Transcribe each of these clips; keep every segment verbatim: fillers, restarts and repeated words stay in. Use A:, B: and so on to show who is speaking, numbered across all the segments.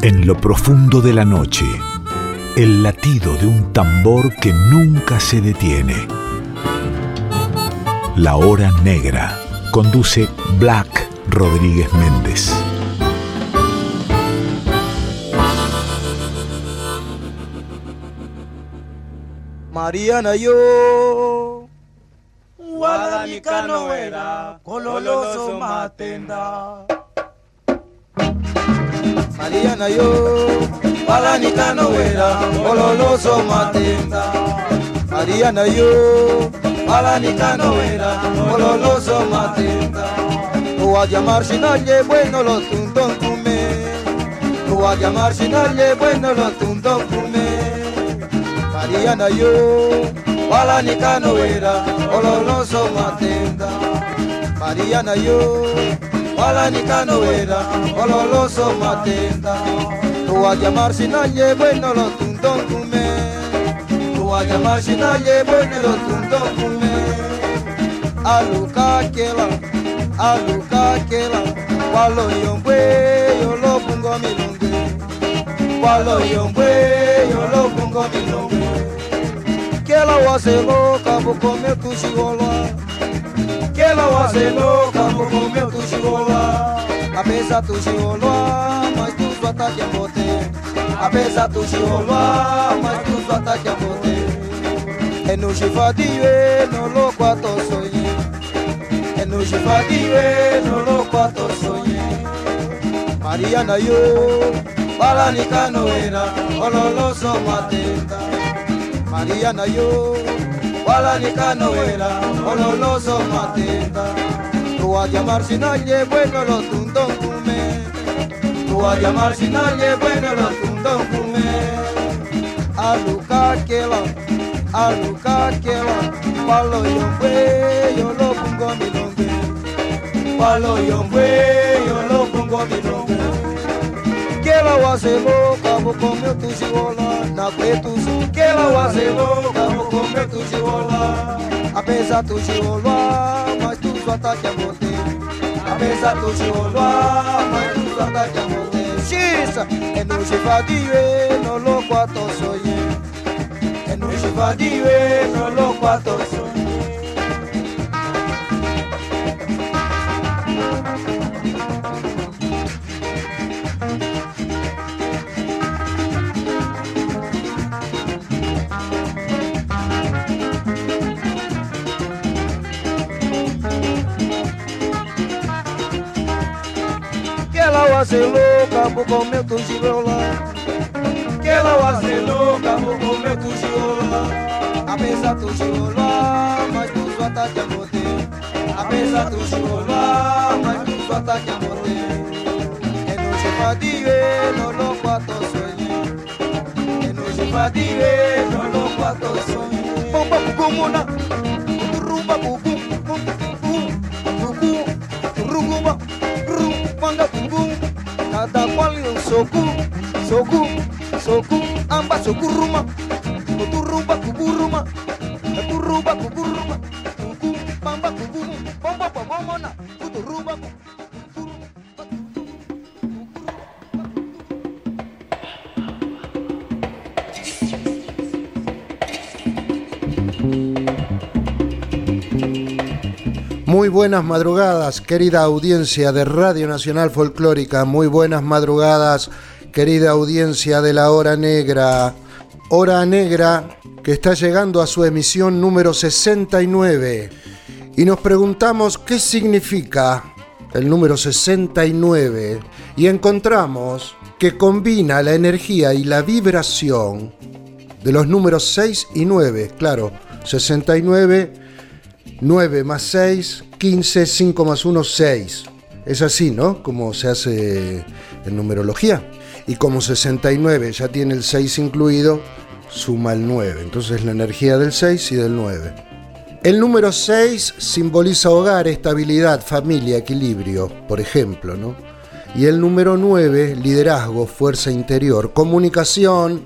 A: En lo profundo de la noche, el latido de un tambor que nunca se detiene. La Hora Negra. Conduce Black Rodríguez Méndez.
B: Mariana yo Guadanicano era Cololoso Matenda. Mariana yo Guadanicano era Cololoso Matenda. Mariana yo Guadanicano era Cololoso Matenda. No a llamar si nadie bueno los tundón cume. No a llamar si nadie bueno los tundón cume. Mariana yo, Guadanicano era, Cololoso Matenda. Mariana yo, Guadanicano era, Cololoso Matenda. Tú a llamar si nadie bueno los tundón cume. Tú a llamar si nadie bueno los tundón cume. Aluca quela, aluca quela, Gualo yombe, yo lo pongo a mi longue. Gualo yombe, yo lo pongo a mi longue. Que la guase loca, vou comer tu chigola. Que la guase loca, vou comer tu chigola. A pesar tu chigola, mas tu só tá que ambote. A pesar tu chigola, mas tu só tá que ambote. É no chifadie, no louco a to sonhe. É no chifadie, no louco a to sonhe. Mariana yo, Guadanicano era, Cololoso Matenda. Mariana yo, Guadanicano era, Cololoso Matenda. Tú a llamar si nadie bueno los tundón cume. Tú a llamar si nadie bueno los tundón cume. Aluca quela, aluca quela, Palo yombe, yo lo pongo a mi longue. Palo yombe, yo lo pongo a mi longue. Que la guase loca, vou comer tu chigola. Na pretus, que la guase loca, vou comer tu chigola. Apesar tu chigola, mas tu só tá que ambote. Apesar tu chigola, mas tu só tá que ambote. Xisa, é no chifadie, no louco a to sonhe. É no chifadie, no louco a to sonhe. Ela ser louca, vou comer tu chigola. Que ela ser louca, vou comer tu chigola. Apesar tu chigola, mas tu só tá que ambote. Apesar tu chigola, mas tu só tá que ambote. É no chifadie, no louco a to sonhe. É no chifadie, no louco a to sonhe. Bomba bucumuna, rumba bucum, bum bum bucum, rumba. Manda bumbum, cada qual um soco, soco, soco, amba soco ruma, tu rumba cuburuma, tu rumba cuburuma, cucu, bamba cubum, bomba bomona, tu rumba.
C: Muy buenas madrugadas, querida audiencia de Radio Nacional Folclórica. Muy buenas madrugadas, querida audiencia de la Hora Negra. Hora Negra que está llegando a su emisión número sesenta y nueve. Y nos preguntamos qué significa el número sesenta y nueve. Y encontramos que combina la energía y la vibración de los números seis y nueve. Claro, sesenta y nueve, nueve más seis, quince, cinco más uno, seis. Es así, ¿no? Como se hace en numerología. Y como sesenta y nueve ya tiene el seis incluido, suma el nueve. Entonces la energía del seis y del nueve. El número seis simboliza hogar, estabilidad, familia, equilibrio, por ejemplo, ¿no? Y el número nueve, liderazgo, fuerza interior, comunicación,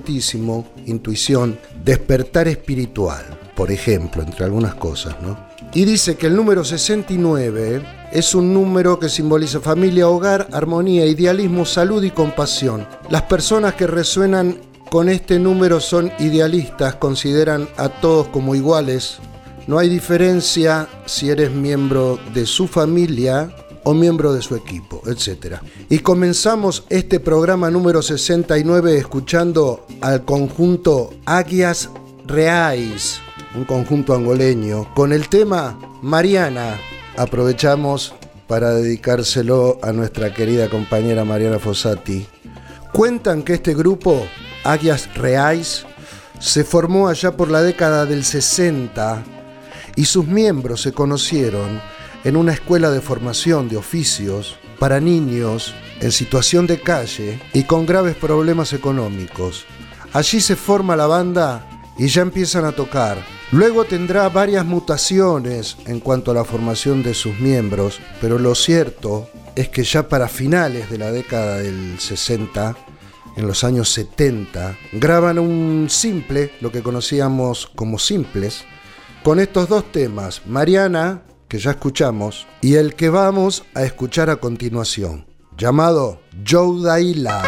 C: importantísimo, intuición, despertar espiritual, por ejemplo, entre algunas cosas, ¿no? y dice que el número sesenta y nueve es un número que simboliza familia, hogar, armonía, idealismo, salud y compasión. Las personas que resuenan con este número son idealistas, consideran a todos como iguales. No hay diferencia si eres miembro de su familia o miembro de su equipo, etcétera. Y comenzamos este programa número sesenta y nueve escuchando al conjunto Águias Reais, un conjunto angoleño, con el tema Mariana. Aprovechamos para dedicárselo a nuestra querida compañera Mariana Fossati. Cuentan que este grupo, Águias Reais, se formó allá por la década del sesenta y sus miembros se conocieron en una escuela de formación de oficios para niños en situación de calle y con graves problemas económicos. Allí se forma la banda y ya empiezan a tocar. Luego tendrá varias mutaciones en cuanto a la formación de sus miembros, pero lo cierto es que ya para finales de la década del sesenta, en los años setenta, graban un simple, lo que conocíamos como simples, con estos dos temas, Mariana, que ya escuchamos, y el que vamos a escuchar a continuación, llamado Joudaila.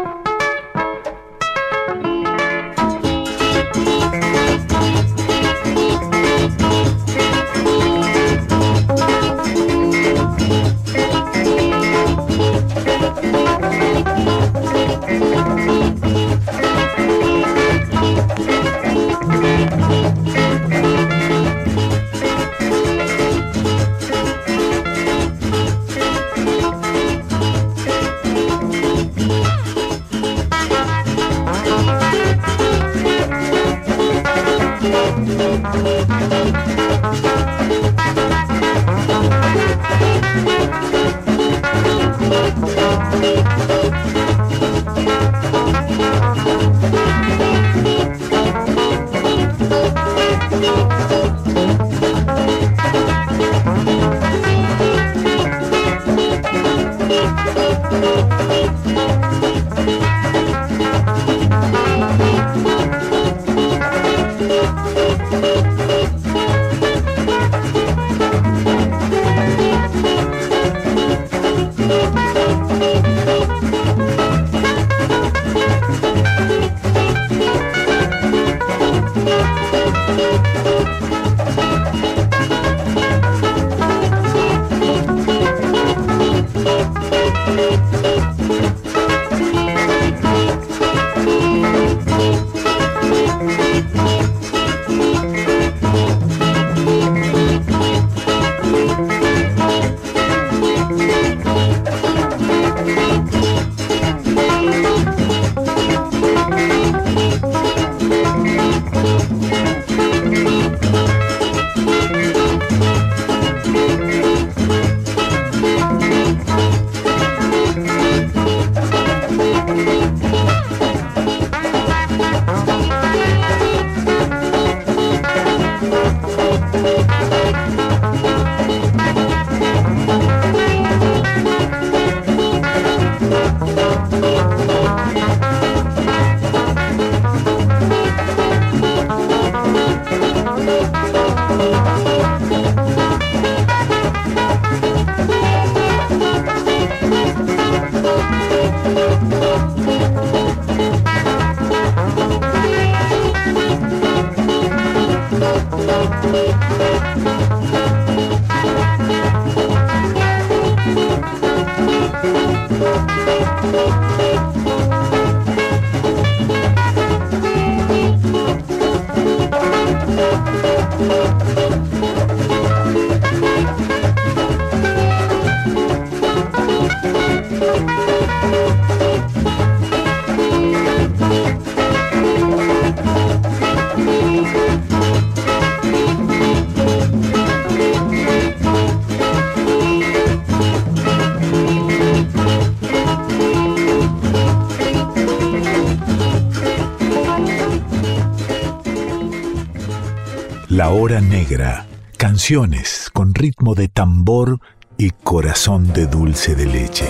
A: La Hora Negra, canciones con ritmo de tambor y corazón de dulce de leche.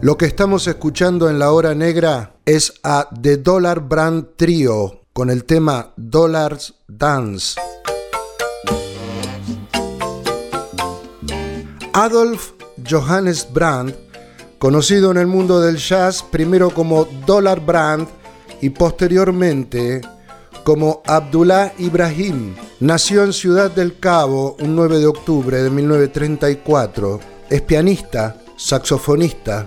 C: Lo que estamos escuchando en la hora negra es a The Dollar Brand Trio con el tema Dollars Dance. Adolf Johannes Brand, conocido en el mundo del jazz primero como Dollar Brand y posteriormente como Abdullah Ibrahim, nació en Ciudad del Cabo un nueve de octubre de mil novecientos treinta y cuatro. Es pianista, saxofonista,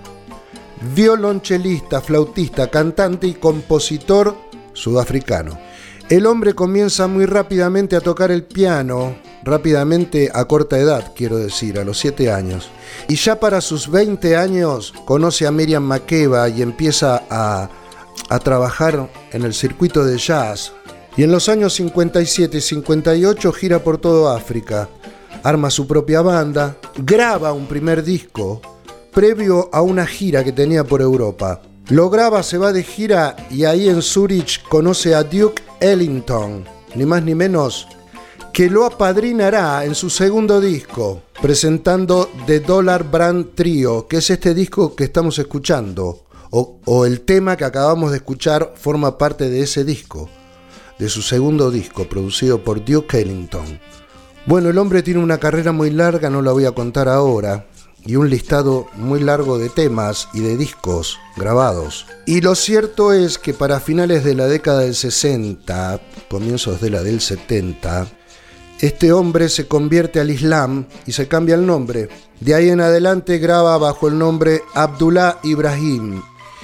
C: violonchelista, flautista, cantante y compositor sudafricano. El hombre comienza muy rápidamente a tocar el piano, rápidamente a corta edad, quiero decir, a los siete años. Y ya para sus veinte años conoce a Miriam Makeba y empieza a, a trabajar en el circuito de jazz. Y en los años cincuenta y siete y cincuenta y ocho gira por todo África, arma su propia banda, graba un primer disco previo a una gira que tenía por Europa. Lo graba, se va de gira y ahí en Zurich conoce a Duke Ellington, ni más ni menos, que lo apadrinará en su segundo disco, presentando The Dollar Brand Trio, que es este disco que estamos escuchando, o, o el tema que acabamos de escuchar forma parte de ese disco, de su segundo disco, producido por Duke Ellington. Bueno, el hombre tiene una carrera muy larga, no la voy a contar ahora, y un listado muy largo de temas y de discos grabados. Y lo cierto es que para finales de la década del sesenta, comienzos de la del setenta, este hombre se convierte al Islam y se cambia el nombre. De ahí en adelante graba bajo el nombre Abdullah Ibrahim.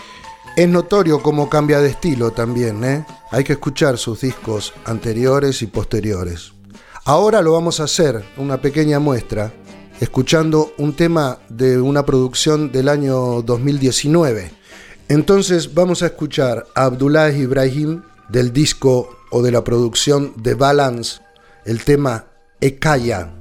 C: Es notorio cómo cambia de estilo también, ¿eh? Hay que escuchar sus discos anteriores y posteriores. Ahora lo vamos a hacer, una pequeña muestra, escuchando un tema de una producción del año dos mil diecinueve. Entonces vamos a escuchar a Abdullah Ibrahim del disco o de la producción de Balance, el tema Ekaya.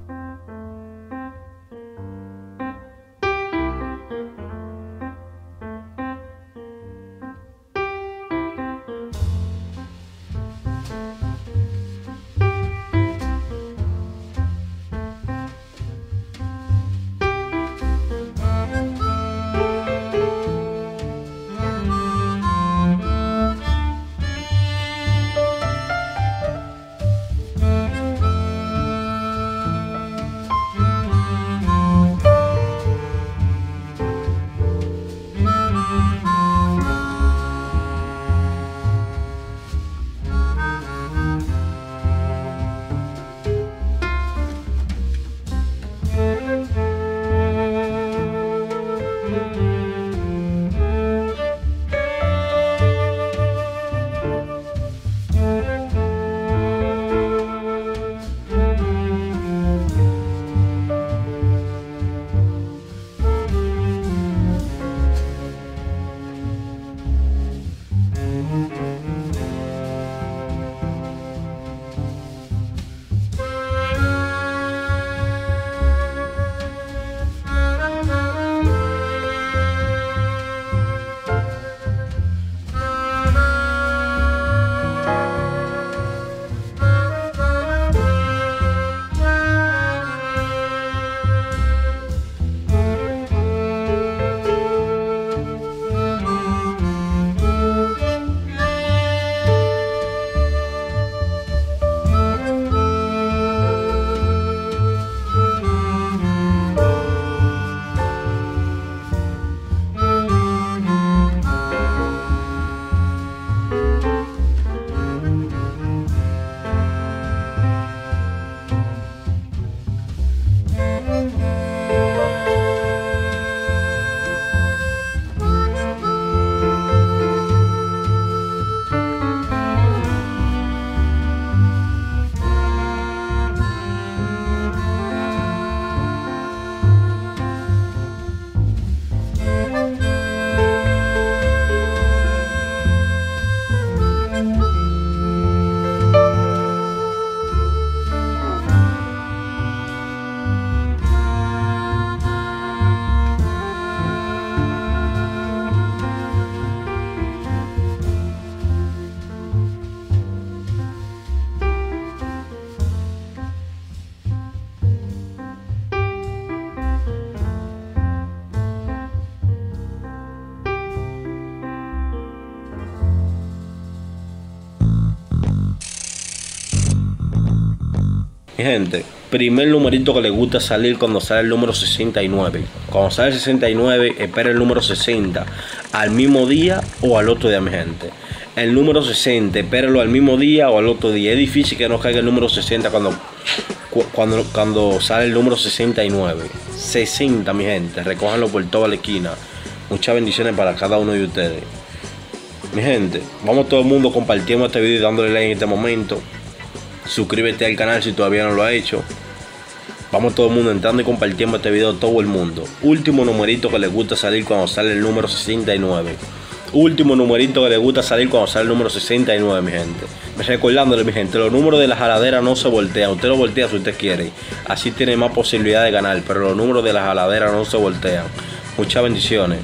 D: Mi gente, primer numerito que le gusta salir cuando sale el número sesenta y nueve. Cuando sale el sesenta y nueve, espera el número sesenta al mismo día o al otro día, mi gente. El número sesenta, espéralo al mismo día o al otro día. Es difícil que no caiga el número sesenta cuando, cuando, cuando sale el número sesenta y nueve. sesenta, mi gente, recójanlo por toda la esquina. Muchas bendiciones para cada uno de ustedes. Mi gente, vamos todo el mundo compartiendo este video y dándole like en este momento. Suscríbete al canal si todavía no lo ha hecho. Vamos todo el mundo entrando y compartiendo este video a todo el mundo. Último numerito que les gusta salir cuando sale el número sesenta y nueve. Último numerito que les gusta salir cuando sale el número sesenta y nueve, mi gente. Recordándole, mi gente, los números de la jaladera no se voltean. Usted lo voltea si usted quiere. Así tiene más posibilidad de ganar. Pero los números de la jaladera no se voltean. Muchas bendiciones.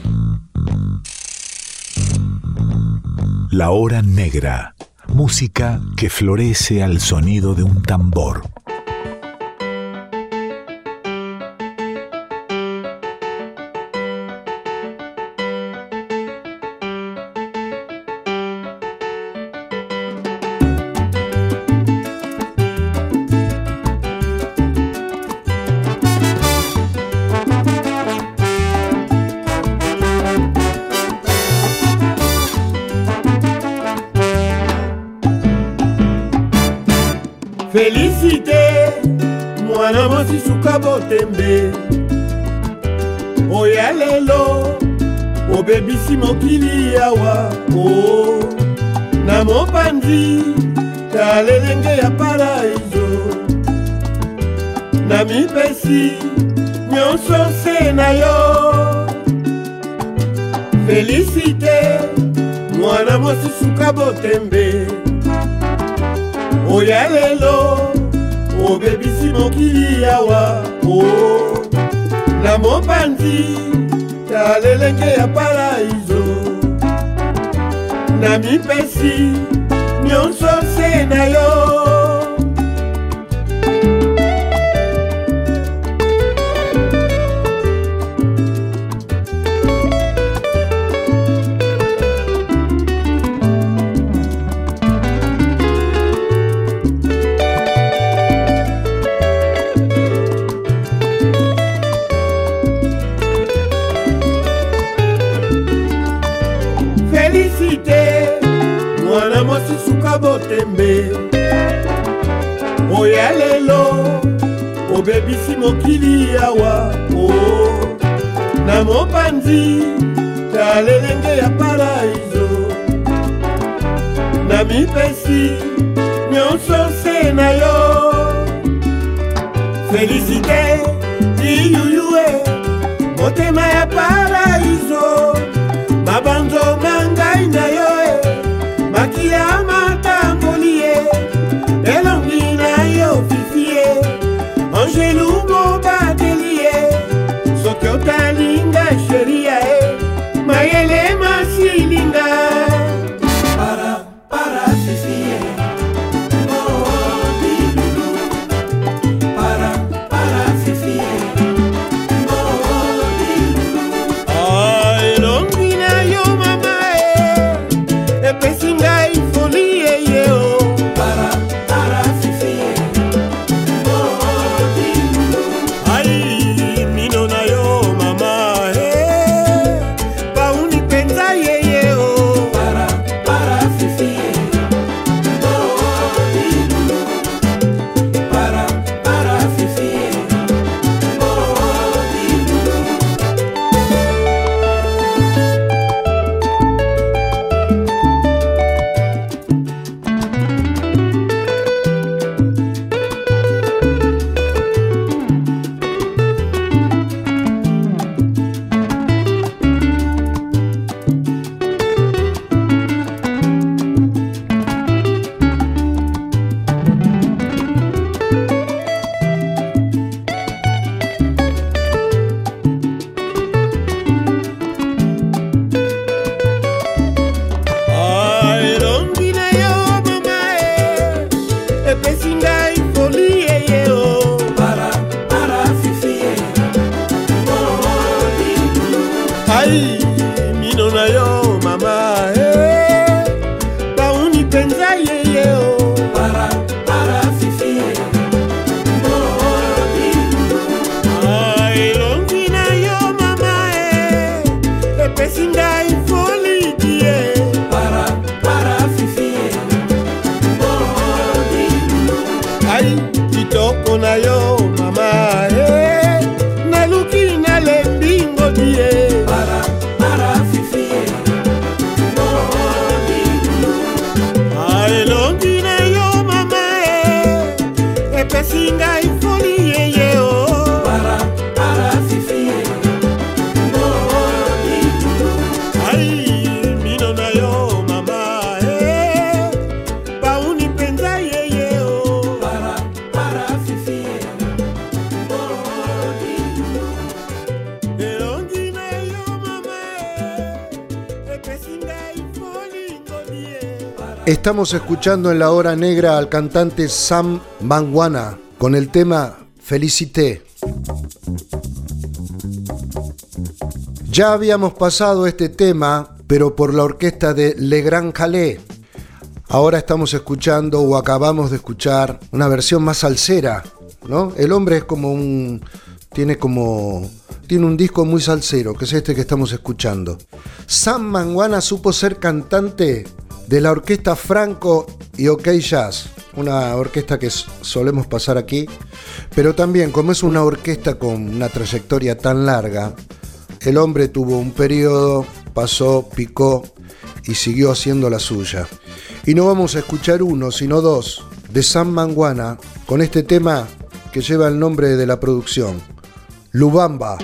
A: La hora negra. Música que florece al sonido de un tambor.
E: Félicité, mwana mwasi suka botembe oya lelo obebisi mokili awa o na mopanzi ta lelenge ya paraiso na mipesi nyonso se na yo. Félicité, mwana mwasi suka botembe oya lelo obebisi mokili awa o na mopanzi ta lelenge ya paraiso na mipesi nyonso se na yo. Mwana mwasi suka botembe oya lelo obebisi mokili awa o na mopanzi ta lelenge ya paraiso na mipesi nyonso se na yo. Félicité, iyuyue motema ya paraiso mabanzo mangai na yo makia matambolie elongi na yo fifie Angelu mobadelie soki otalinga sheria e mayele masilinga para para fifie oh dilulu para para fifie oh dilulu Ai, kitoko na yo mama eh. Naluki na lembingo die
F: Para, para fifi
E: Ai, longi na yo mama eh. Epesinga ifoli ye ye oh
F: Para, para fifi
E: Ai, mino na yo mama eh. Pauni penza ye ye oh
F: Para, para fifi
E: Elongi na yo mama eh. Epesinga ifoli ngodie
C: Estamos escuchando en la hora negra al cantante Sam Mangwana con el tema Felicité. Ya habíamos pasado este tema, pero por la orquesta de Le Grand Calais. Ahora estamos escuchando o acabamos de escuchar una versión más salsera, ¿no? El hombre es como un... tiene como... tiene un disco muy salsero, que es este que estamos escuchando. Sam Mangwana supo ser cantante de la orquesta Franco y OK Jazz, una orquesta que solemos pasar aquí, pero también como es una orquesta con una trayectoria tan larga, el hombre tuvo un periodo, pasó, picó y siguió haciendo la suya. Y no vamos a escuchar uno, sino dos, de Sam Mangwana, con este tema que lleva el nombre de la producción, Lubamba.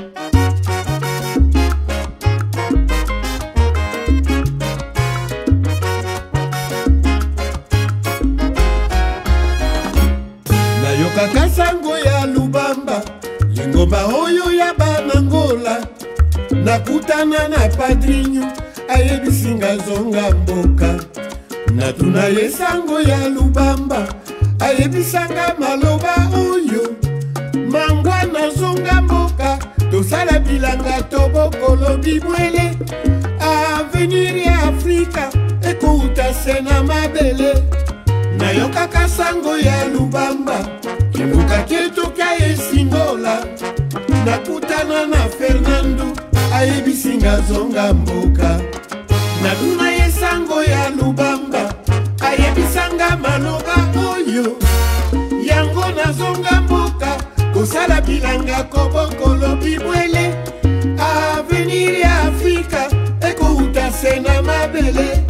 E: Nayoka sango ya Lubamba Lingomba oyo ya Banangola Nakutana na padrinho Ayebisinga zonga mboka Natuna ye sango ya Lubamba Ayebisanga maloba oyo Mangwana zonga mboka Tosala bilanga tobokolo bibwele Avenir ya Afrika Ekouta sena mabele Nayoka kasango ya Lubamba Kimuka keto ka esingola Nakutana na Fernando Ayebisinga zonga mboka Naduna ye sango ya Lubamba Ayebisanga maloba oyo Yango na zonga mboka Kosala bilanga kobokolo bibwele Avenir ya Afrika Ekouta sena mabele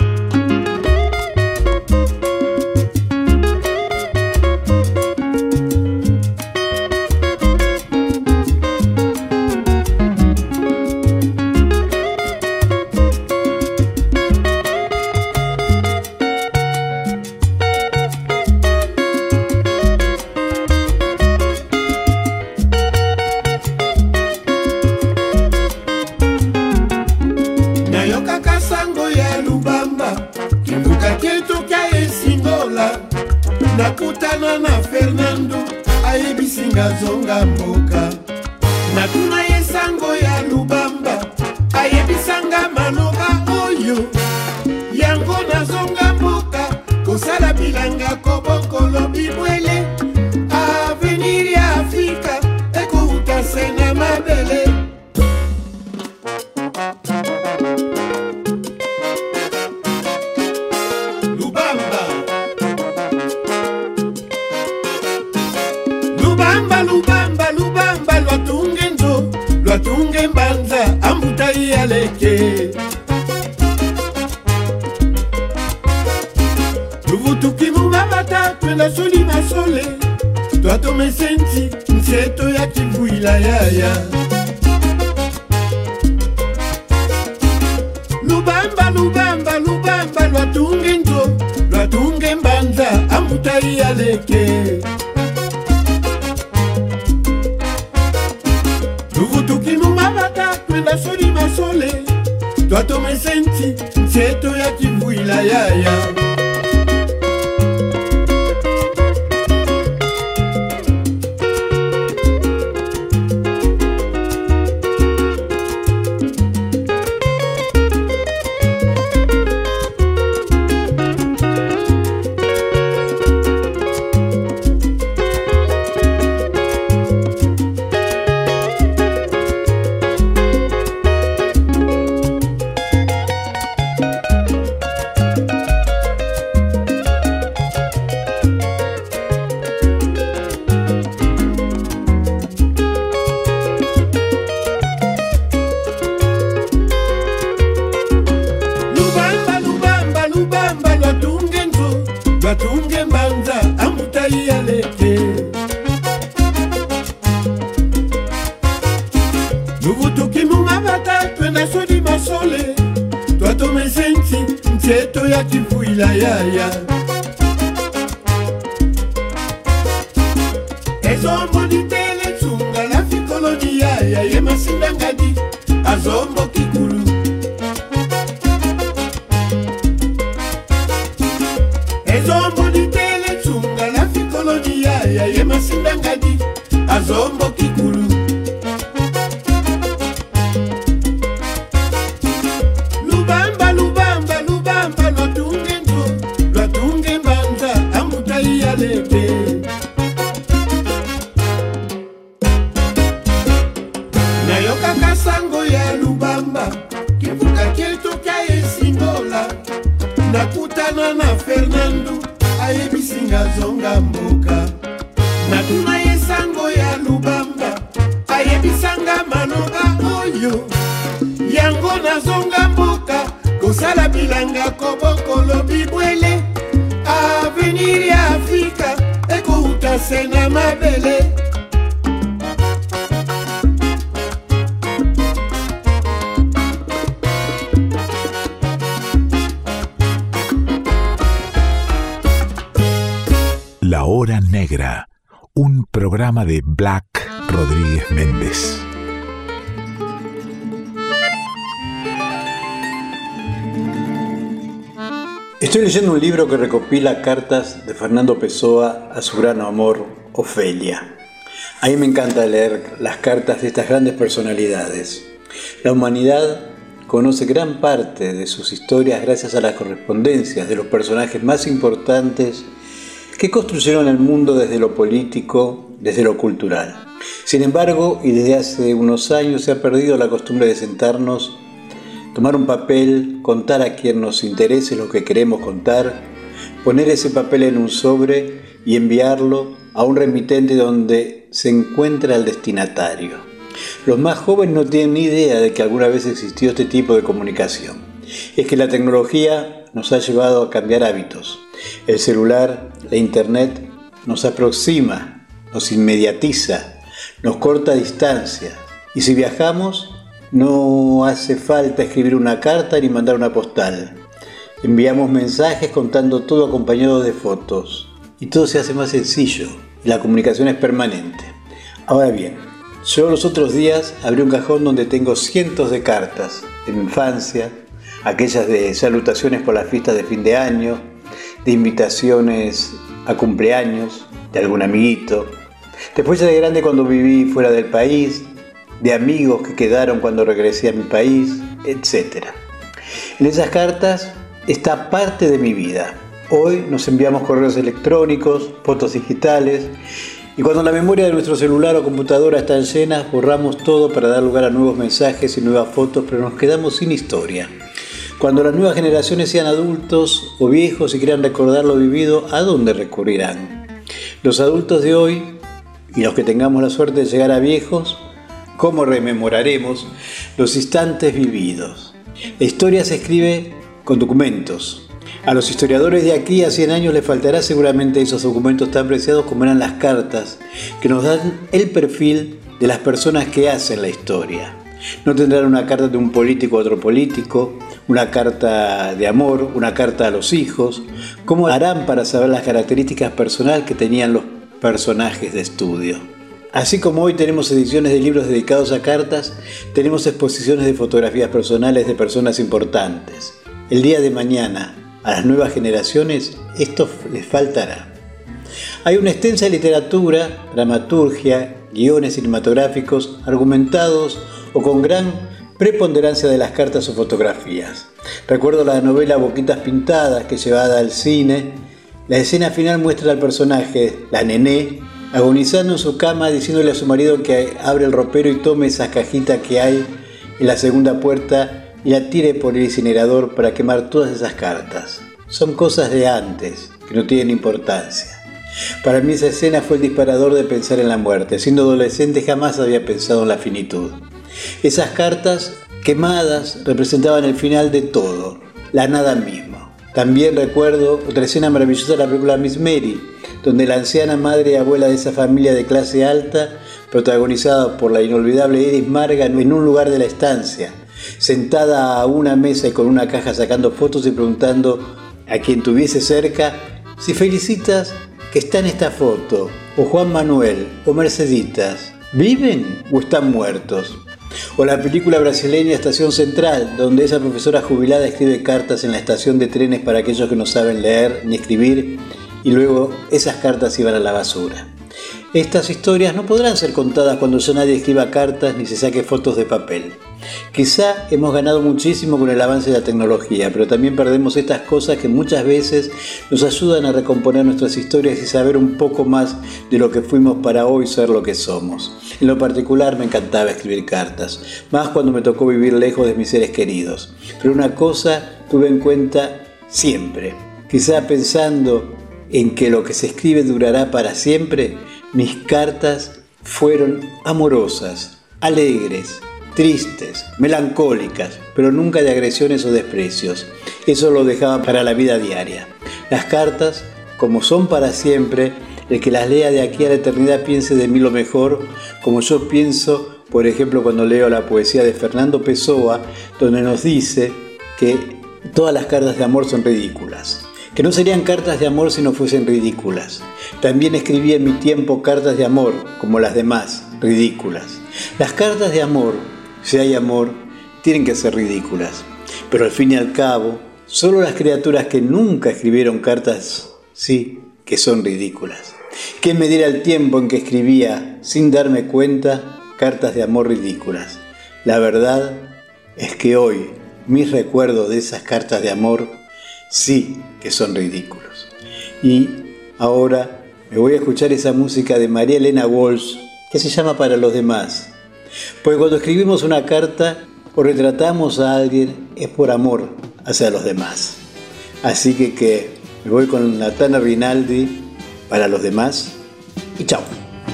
E: Nakutana na Fernando Ayebisinga zonga mboka Natuna ye sango ya Lubamba Ayebisanga maloba oyo Yango na zonga mboka Kosala bilanga kobokolo bibwele Avenir ya Afrika Ekouta sena mabele Lubamba, Lubamba, lwatunge nzo, lwatunge mbanza, ambuta iyaleke. Luvutuki mumabata, twenda soli masole, twatome senti, nseto ya kivuila yaya. Lubamba, Lubamba, Lubamba, lwatunge nzo, lwatunge mbanza, ambuta iyaleke. Twenda soli masole twatome senti nseto ya kivuila yaya. ezombo ditele tsunga la fikologia ya ye masindangadi azombo kikulu ezombo ditele tsunga la fikologia ya ye masindangadi azombo kikulu lubamba lubamba lubamba lwatunge nzo lwatunge mbanza amutai yalete nayoka kasango ya lubamba kivuka kyetu kya esingola nakutana na Fernando ayebisinga zonga mboka natuna yesango ya lubamba ayebisanga manoba oyo yango na zonga mboka kosala bilanga kobokolo bibwele avenir ya Afrika ekouta sena mabele
A: La Hora Negra, un programa de Black Rodríguez Méndez.
G: Estoy leyendo un libro que recopila cartas de Fernando Pessoa a su gran amor, Ofelia. A mí me encanta leer las cartas de estas grandes personalidades. La humanidad conoce gran parte de sus historias gracias a las correspondencias de los personajes más importantes que construyeron el mundo desde lo político, desde lo cultural. Sin embargo, y desde hace unos años se ha perdido la costumbre de sentarnos, tomar un papel, contar a quien nos interese lo que queremos contar, poner ese papel en un sobre y enviarlo a un remitente donde se encuentra el destinatario. Los más jóvenes no tienen ni idea de que alguna vez existió este tipo de comunicación. Es que la tecnología nos ha llevado a cambiar hábitos. El celular, la internet, nos aproxima, nos inmediatiza, nos corta distancia. Y si viajamos, no hace falta escribir una carta ni mandar una postal. Enviamos mensajes contando todo acompañado de fotos. Y todo se hace más sencillo. Y la comunicación es permanente. Ahora bien, yo los otros días abrí un cajón donde tengo cientos de cartas de mi infancia, aquellas de salutaciones por las fiestas de fin de año, de invitaciones a cumpleaños de algún amiguito. Después ya de grande cuando viví fuera del país, de amigos que quedaron cuando regresé a mi país, etcétera. En esas cartas está parte de mi vida. Hoy nos enviamos correos electrónicos, fotos digitales, y cuando la memoria de nuestro celular o computadora están llenas, borramos todo para dar lugar a nuevos mensajes y nuevas fotos, pero nos quedamos sin historia. Cuando las nuevas generaciones sean adultos o viejos y quieran recordar lo vivido, ¿a dónde recurrirán? Los adultos de hoy, y los que tengamos la suerte de llegar a viejos, ¿cómo rememoraremos los instantes vividos? La historia se escribe con documentos. A los historiadores de aquí a cien años les faltará seguramente esos documentos tan preciados como eran las cartas, que nos dan el perfil de las personas que hacen la historia. No tendrán una carta de un político a otro político, una carta de amor, una carta a los hijos. ¿Cómo harán para saber las características personales que tenían los personajes de estudio? Así como hoy tenemos ediciones de libros dedicados a cartas, tenemos exposiciones de fotografías personales de personas importantes. El día de mañana, a las nuevas generaciones, esto les faltará. Hay una extensa literatura, dramaturgia, guiones cinematográficos, argumentados o con gran preponderancia de las cartas o fotografías. Recuerdo la novela Boquitas Pintadas, que llevada al cine, la escena final muestra al personaje, la nené, agonizando en su cama diciéndole a su marido que abre el ropero y tome esa cajita que hay en la segunda puerta y la tire por el incinerador para quemar todas esas cartas. Son cosas de antes, que no tienen importancia. Para mí esa escena fue el disparador de pensar en la muerte. Siendo adolescente jamás había pensado en la finitud. Esas cartas quemadas representaban el final de todo, la nada misma. También recuerdo otra escena maravillosa de la película Miss Mary, donde la anciana madre y abuela de esa familia de clase alta, protagonizada por la inolvidable Iris Marga, en un lugar de la estancia, sentada a una mesa y con una caja sacando fotos y preguntando a quien tuviese cerca: si felicitas que está en esta foto, o Juan Manuel, o Merceditas, ¿viven o están muertos? O la película brasileña Estación Central, donde esa profesora jubilada escribe cartas en la estación de trenes para aquellos que no saben leer ni escribir, y luego esas cartas iban a la basura. Estas historias no podrán ser contadas cuando ya nadie escriba cartas ni se saque fotos de papel. Quizá hemos ganado muchísimo con el avance de la tecnología, pero también perdemos estas cosas que muchas veces nos ayudan a recomponer nuestras historias y saber un poco más de lo que fuimos para hoy ser lo que somos. En lo particular me encantaba escribir cartas, más cuando me tocó vivir lejos de mis seres queridos. Pero una cosa tuve en cuenta siempre. Quizá pensando en que lo que se escribe durará para siempre, mis cartas fueron amorosas, alegres, tristes, melancólicas, pero nunca de agresiones o desprecios. Eso lo dejaba para la vida diaria. Las cartas, como son para siempre, el que las lea de aquí a la eternidad piense de mí lo mejor, como yo pienso, por ejemplo, cuando leo la poesía de Fernando Pessoa, donde nos dice que todas las cartas de amor son ridículas. Que no serían cartas de amor si no fuesen ridículas. También escribí en mi tiempo cartas de amor, como las demás, ridículas. Las cartas de amor, si hay amor, tienen que ser ridículas. Pero al fin y al cabo, solo las criaturas que nunca escribieron cartas, sí, que son ridículas. ¿Quién me diera el tiempo en que escribía, sin darme cuenta, cartas de amor ridículas? La verdad es que hoy, mis recuerdos de esas cartas de amor, sí que son ridículos. Y ahora me voy a escuchar esa música de María Elena Walsh que se llama Para los demás. Porque cuando escribimos una carta o retratamos a alguien es por amor hacia los demás. Así que, que me voy con Natana Rinaldi, Para los demás, y chao.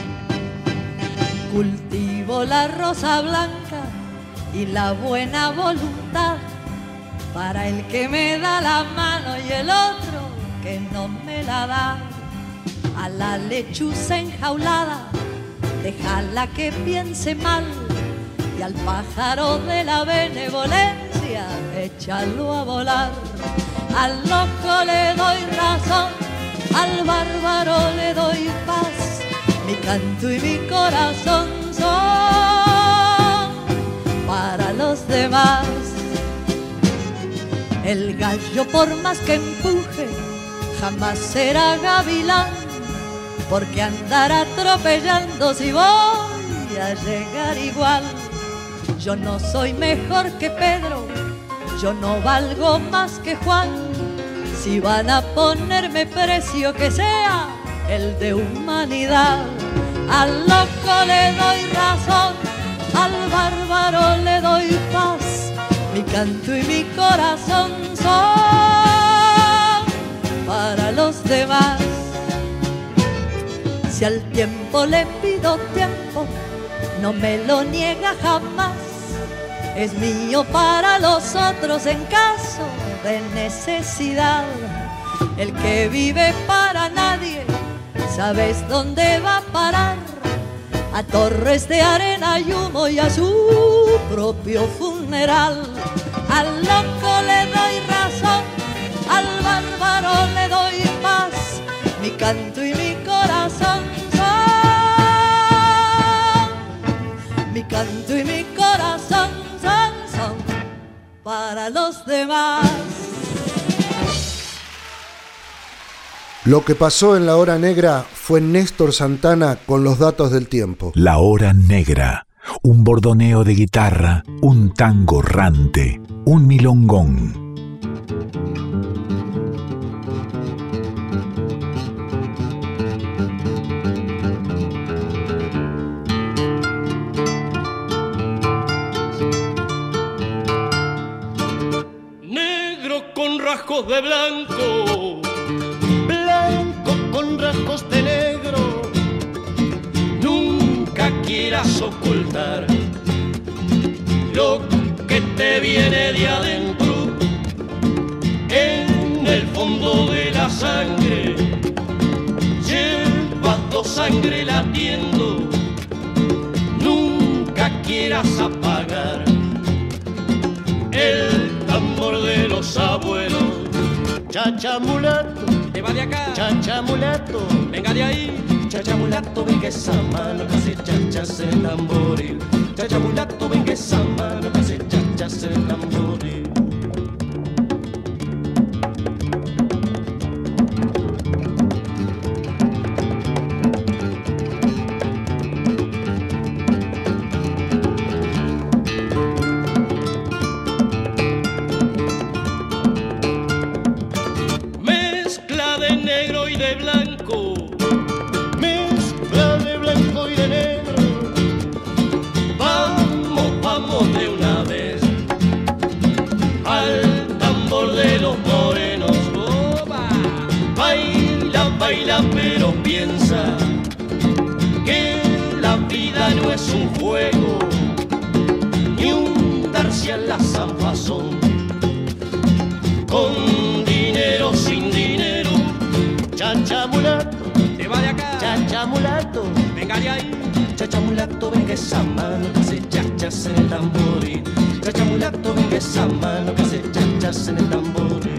H: Cultivo la rosa blanca y la buena voluntad para el que me da la mano y el otro que no me la da. A la lechuza enjaulada, déjala que piense mal, y al pájaro de la benevolencia, échalo a volar. Al loco le doy razón, al bárbaro le doy paz, mi canto y mi corazón son para los demás. El gallo por más que empuje jamás será gavilán, porque andar atropellando si voy a llegar igual. Yo no soy mejor que Pedro, yo no valgo más que Juan. Si van a ponerme precio que sea el de humanidad. Al loco le doy razón, al bárbaro le doy paz, mi canto y mi corazón son para los demás. Si al tiempo le pido tiempo, no me lo niega jamás. Es mío para los otros en caso de necesidad. El que vive para nadie, ¿sabes dónde va a parar? A torres de arena y humo y a su propio funeral. Al loco le doy razón, al bárbaro le doy paz, mi canto y mi corazón son, mi canto y mi corazón son, son para los demás.
C: Lo que pasó en la hora negra fue Néstor Santana con los datos del tiempo.
A: La hora negra, un bordoneo de guitarra, un tango errante, un milongón.
I: Negro con rasgos de blanco, blanco con rasgos de negro, nunca quieras ocultar lo que te viene de adentro. En el fondo de la sangre llevas dos sangre latiendo, nunca quieras apagar el tambor de los abuelos. Chacha mulato,
J: te va de acá,
I: chacha mulato,
J: venga de ahí,
I: chachamulato, ven que esa mano que hace chachas en el tamboril. Chachamulato, ven que esa mano que hace chachas en el tamboril. Pero piensa que la vida no es un juego ni un darse a la zanfazón. Con dinero, sin dinero, chachamulato, te va de acá, chachamulato, venga de ahí, chachamulato, venga esa mano que hace chachas en el tamboril. Chachamulato, venga esa mano que hace chachas en el tamboril.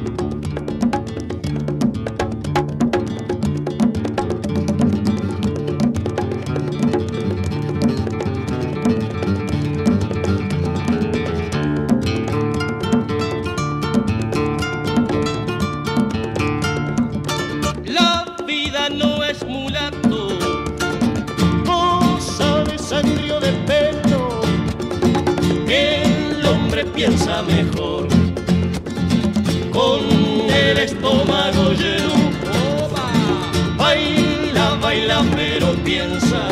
I: Piensa mejor con el estómago lleno. Oba. Baila, baila, pero piensa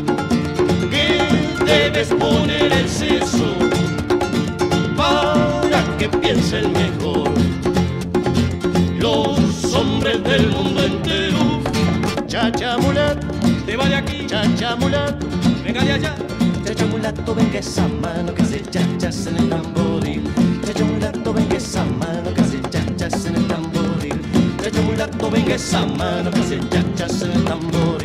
I: que debes poner el seso para que piensen mejor los hombres del mundo entero. Chachamulato, te va de aquí, chachamulato, venga de allá. Chachamulato, venga esa mano que hace chachas en el tamboril. Chachamulato, venga esa mano que hace chachas en el tamboril. Chachamulato, venga esa mano que hace chachas en el tamboril.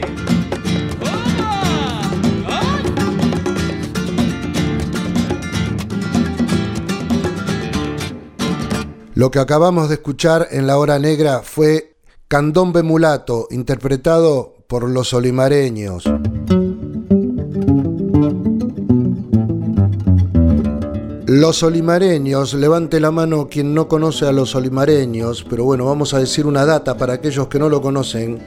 C: Lo que acabamos de escuchar en La Hora Negra fue Candombe Mulato, interpretado por los Olimareños. Los Olimareños, levante la mano quien no conoce a los Olimareños, pero bueno, vamos a decir una data para aquellos que no lo conocen,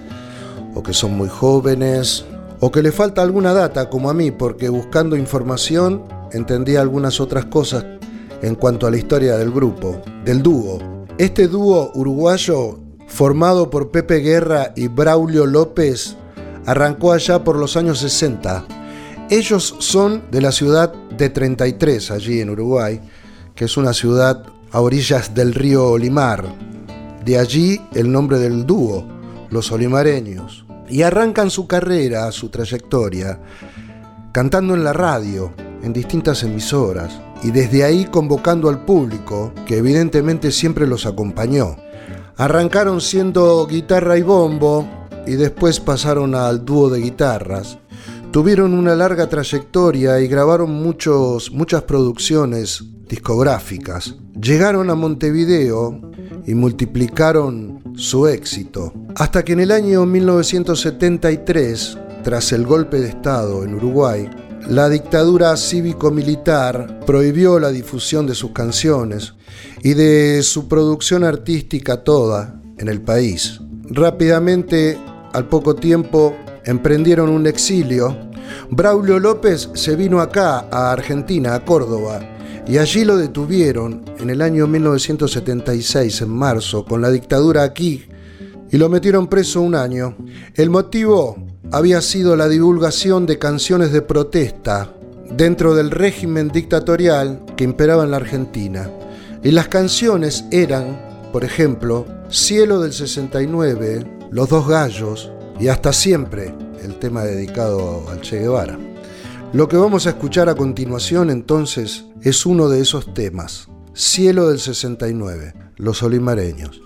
C: o que son muy jóvenes, o que le falta alguna data como a mí, porque buscando información entendí algunas otras cosas en cuanto a la historia del grupo, del dúo. Este dúo uruguayo, formado por Pepe Guerra y Braulio López, arrancó allá por los años sesenta. Ellos son de la ciudad de treinta y tres, allí en Uruguay, que es una ciudad a orillas del río Olimar. De allí el nombre del dúo, los Olimareños. Y arrancan su carrera, su trayectoria, cantando en la radio, en distintas emisoras, y desde ahí convocando al público, que evidentemente siempre los acompañó. Arrancaron siendo guitarra y bombo, y después pasaron al dúo de guitarras. Tuvieron una larga trayectoria y grabaron muchos, muchas producciones discográficas. Llegaron a Montevideo y multiplicaron su éxito. Hasta que en el año mil novecientos setenta y tres, tras el golpe de Estado en Uruguay, la dictadura cívico-militar prohibió la difusión de sus canciones y de su producción artística toda en el país. Rápidamente, al poco tiempo, emprendieron un exilio. Braulio López se vino acá, a Argentina, a Córdoba, y allí lo detuvieron en el año mil novecientos setenta y seis, en marzo, con la dictadura aquí, y lo metieron preso un año. El motivo había sido la divulgación de canciones de protesta dentro del régimen dictatorial que imperaba en la Argentina. Y las canciones eran, por ejemplo, Cielo del sesenta y nueve, Los Dos Gallos y Hasta Siempre, el tema dedicado al Che Guevara. Lo que vamos a escuchar a continuación entonces es uno de esos temas, Cielo del sesenta y nueve, Los Olimareños.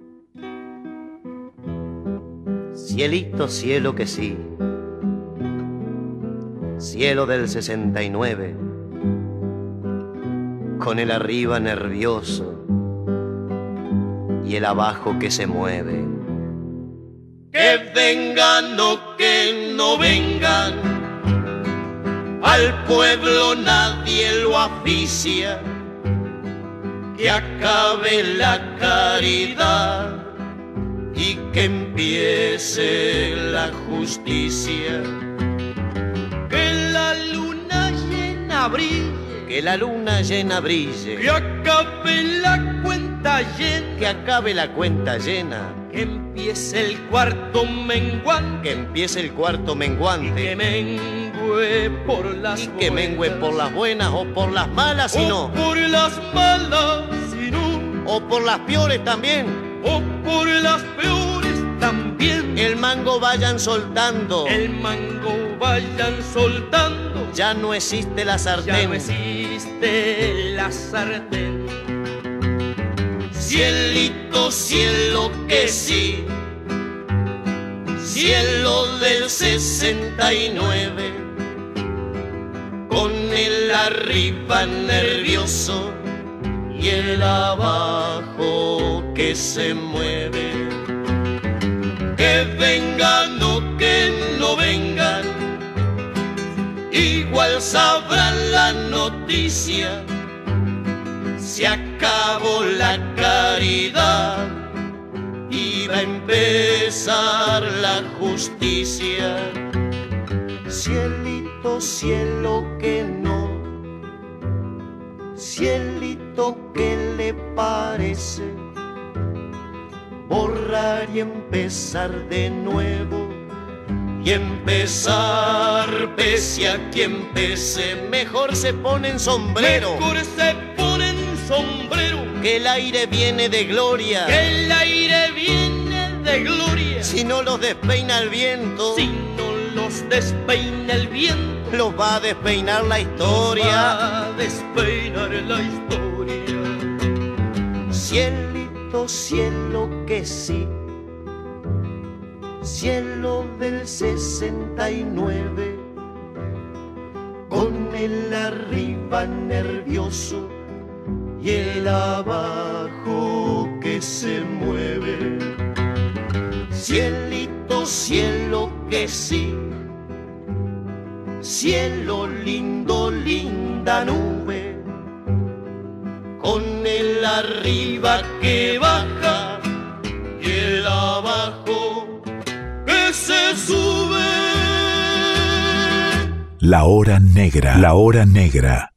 J: Cielito, cielo que sí, cielo del sesenta y nueve, con el arriba nervioso y el abajo que se mueve.
I: Que que vengan o que no vengan, al pueblo nadie lo aficia, que acabe la caridad y que empiece la justicia. Que la luna llena brille,
J: que la luna llena brille,
I: que acabe la cuenta llena,
J: que acabe la cuenta llena,
I: que empiece el cuarto menguante,
J: que empiece el cuarto menguante,
I: y que mengue por las
J: y que mengue por las buenas o por las malas, si no,
I: o por las malas, si no,
J: o por las peores también,
I: o por las peores también.
J: El mango vayan soltando,
I: el mango vayan soltando,
J: ya no existe la sartén,
I: ya no existe la sartén. Cielito, cielo que sí, cielo del sesenta y nueve, con el arriba nervioso y el abajo que se mueve. Que vengan o que no vengan, igual sabrán la noticia. Se acabó la caridad y va a empezar la justicia.
J: Cielito, cielo que no, cielito que le parece, borrar y empezar de nuevo,
I: y empezar pese a quien pese.
J: Mejor se ponen sombrero,
I: mejor se ponen sombrero,
J: que el aire viene de gloria,
I: que el aire viene de gloria.
J: Si no los despeina el viento,
I: si no los despeina el viento,
J: los va a despeinar la historia,
I: los va a despeinar la historia.
J: Cielito, cielo que sí, cielo del sesenta y nueve, con el arriba nervioso y el abajo que se mueve.
I: Cielito, cielo que sí,
J: cielo lindo, linda nube,
I: con el arriba que baja y el abajo que se sube.
A: La hora negra. La hora negra.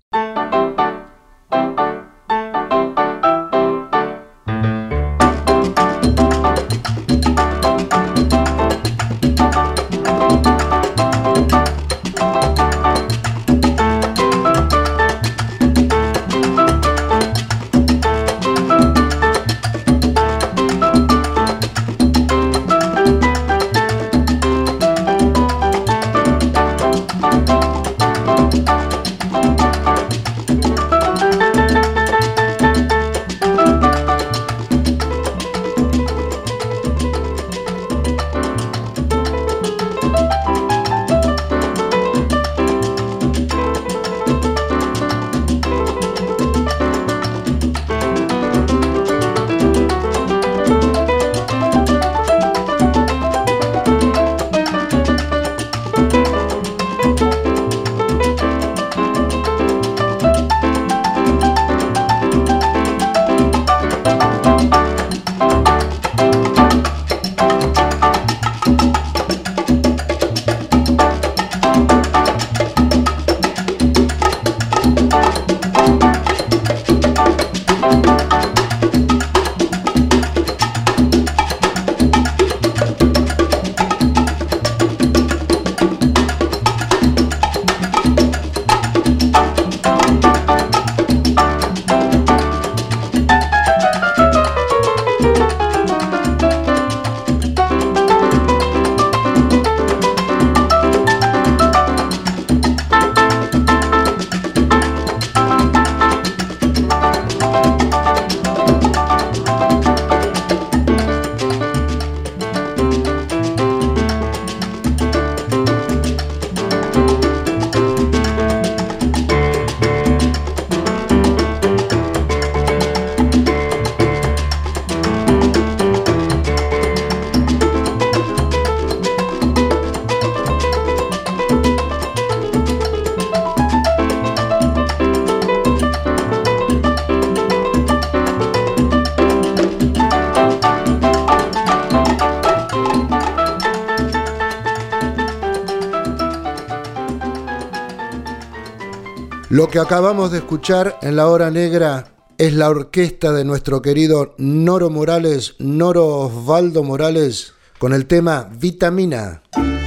C: Lo que acabamos de escuchar en la hora negra es la orquesta de nuestro querido Noro Morales, Noro Osvaldo Morales, con el tema Vitamina.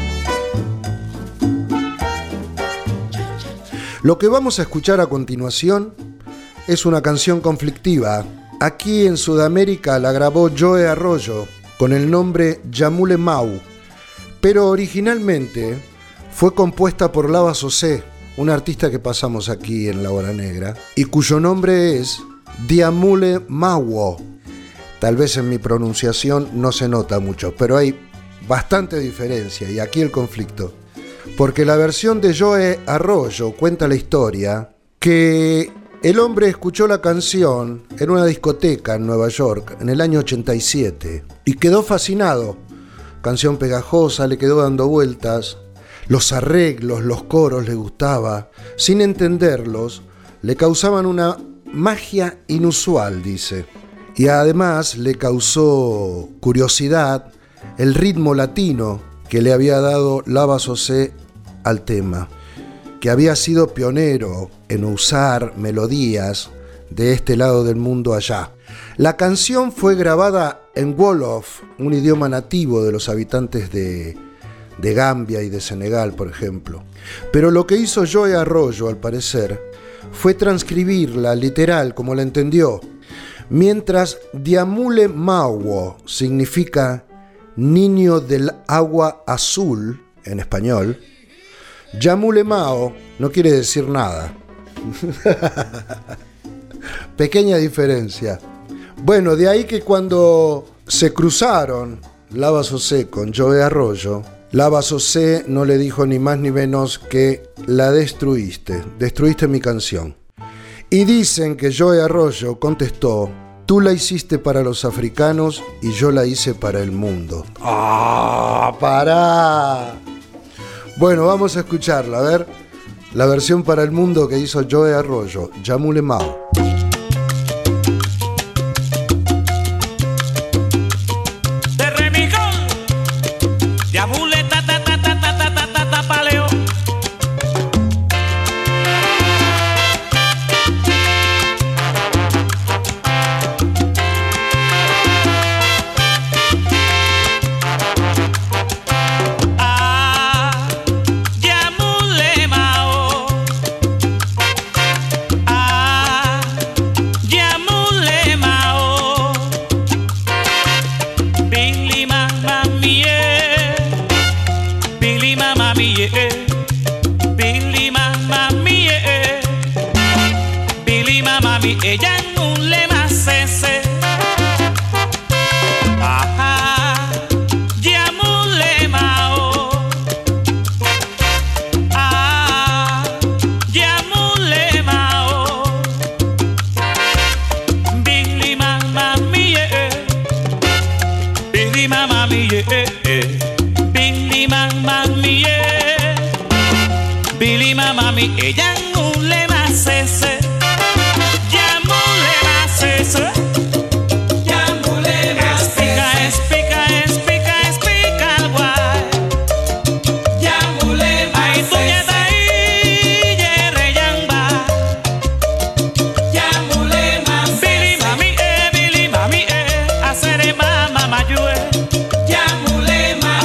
C: Lo que vamos a escuchar a continuación es una canción conflictiva. Aquí en Sudamérica la grabó Joe Arroyo con el nombre Yamule Mau, pero originalmente fue compuesta por Lava Sosé, un artista que pasamos aquí en la hora negra, y cuyo nombre es Diamule Mawo. Tal vez en mi pronunciación no se nota mucho, pero hay bastante diferencia, y aquí el conflicto. Porque la versión de Joe Arroyo cuenta la historia que el hombre escuchó la canción en una discoteca en Nueva York en el año ochenta y siete y quedó fascinado. Canción pegajosa, le quedó dando vueltas. Los arreglos, los coros le gustaba. Sin entenderlos, le causaban una magia inusual, dice. Y además le causó curiosidad el ritmo latino que le había dado Lava Sosé al tema, que había sido pionero en usar melodías de este lado del mundo allá. La canción fue grabada en Wolof, un idioma nativo de los habitantes de, de Gambia y de Senegal, por ejemplo. Pero lo que hizo Joe Arroyo, al parecer, fue transcribirla literal como la entendió. Mientras Diamule Mawo significa niño del agua azul en español, Yamule Mao no quiere decir nada. Pequeña diferencia. Bueno, de ahí que cuando se cruzaron Lava Sosé con Joe Arroyo, Lava Sosé no le dijo ni más ni menos que la destruiste, destruiste mi canción. Y dicen que Joe Arroyo contestó: tú la hiciste para los africanos y yo la hice para el mundo. ¡Ah, pará! Bueno, vamos a escucharla, a ver. La versión para el mundo que hizo Joe Arroyo, Yamule Mao.
K: De Remicón, Yamule ta ta ta ta ta ta ta ta ta paleo. Ella no le más ese. Ajá, Yamule Mao. Ah, Yamule Mao. Billy Mama Mie. Billy Mama Mie. Billy Mama Mie. Billy Mama Mie. Ella no le más ese. Mama,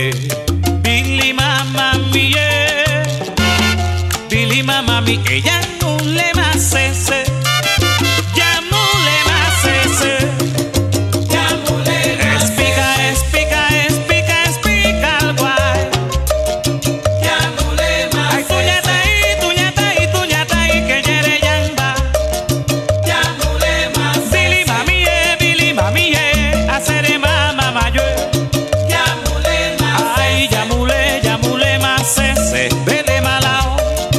K: mie, Billy mama mie, Billy mama mi, ella no le más ese, ya no le más ese, ya no le más espica, espica, espica, espica al guay, ya no le más ay tuñata y tuñata y tuñata y que yere yamba, ya no le más Billy mami eh, Billy mami eh, hacer mama mayo, ya no le más ay ya mule, ya mule más ese, vele malao.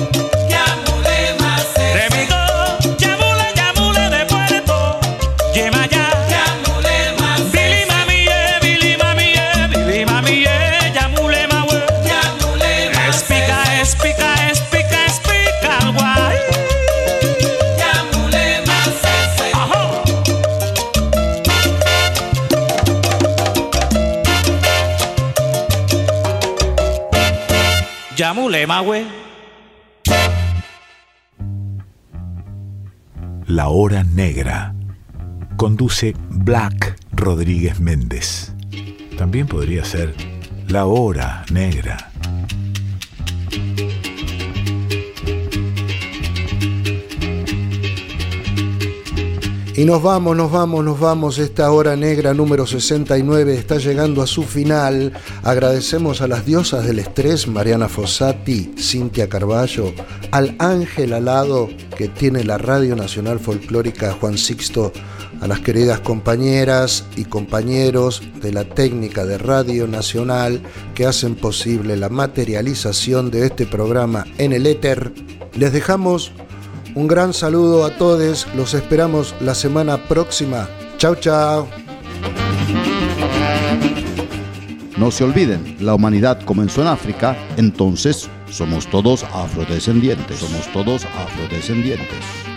K: Yamulema, güey.
A: La Hora Negra. Conduce Black Rodríguez Méndez. También podría ser La Hora Negra.
C: Y nos vamos, nos vamos, nos vamos. Esta Hora Negra número sesenta y nueve está llegando a su final. Agradecemos a las diosas del estrés, Mariana Fossati, Cintia Carballo, al ángel alado que tiene la Radio Nacional Folclórica, Juan Sixto, a las queridas compañeras y compañeros de la técnica de Radio Nacional que hacen posible la materialización de este programa en el éter. Les dejamos un gran saludo a todos, los esperamos la semana próxima. Chau, chau.
L: No se olviden, la humanidad comenzó en África, entonces somos todos afrodescendientes. Somos todos afrodescendientes.